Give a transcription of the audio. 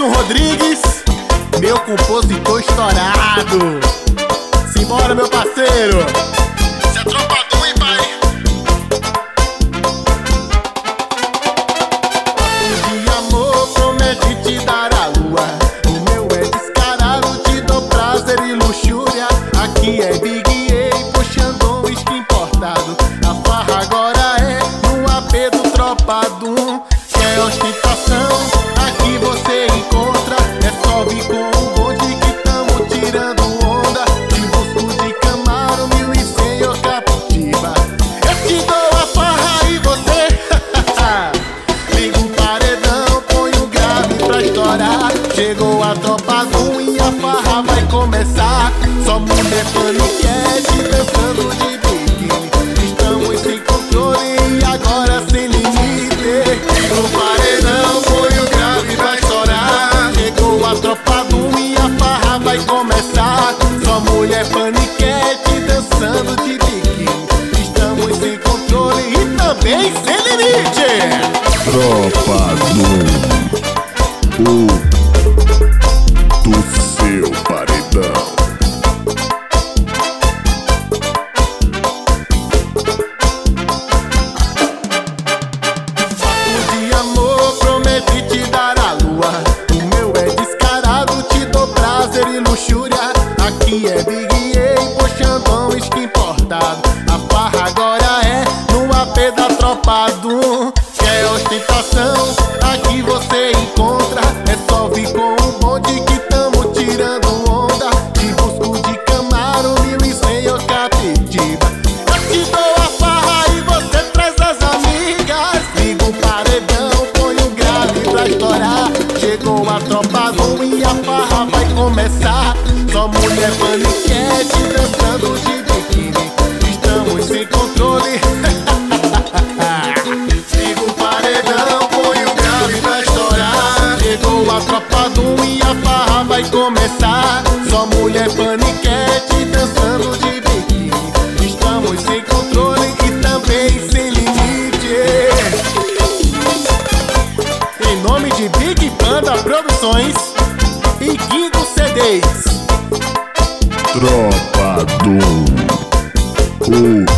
Edson Rodrigues, meu compositor estourado. Simbora, meu parceiro. Cê é tropador, hein, pai? Papo de amor promete te dar a lua. O meu é descarado, te dou prazer e luxúria. Aqui é Big A, puxando um whisky importado. A farra agora é no AP do Tropado. Quer ostentação? Aqui você encontra. É só vir com o bonde que tamo tirando onda. Te busco de Camaro, 1100 ou Captiva. Eu te dou a farra e você liga um paredão, põe um grave pra estourar. Chegou a tropa do e a farra vai começar. Só mulher paniquete dançando de biquíni. Estamos sem controle e agora sem limite. Liga um paredão, põe um grave pra estourar. Chegou a tropa do e a farra vai começar. Só mulher paniquete dançando de biquíni. Estamos sem controle e também sem limite. Tropa do seu paredão. Papo de amor promete te dar a lua. O meu é descarado, te dou prazer e luxúria. Aqui é Big A, puxando um whisky importado. A farra agora é no AP da Tropado. Quer ostentação? Aqui você encontra. É só vir com o bonde que tamo tirando onda. Te busco de Camaro, 1100 ou Captiva. Eu te dou a farra e você traz as amigas. Liga um paredão, põe um grave pra estourar. Chegou a tropa do e a farra vai começar. Só mulher paniquete dançando de biquíni. Estamos sem controle. Liga um paredão, põe um grave pra estourar. Chegou a tropa do e a farra vai começar. Só mulher paniquete dançando de biquíni. Estamos sem controle e também sem limite. Em nome de Big Panda Produções e Guido CDs. Tropa do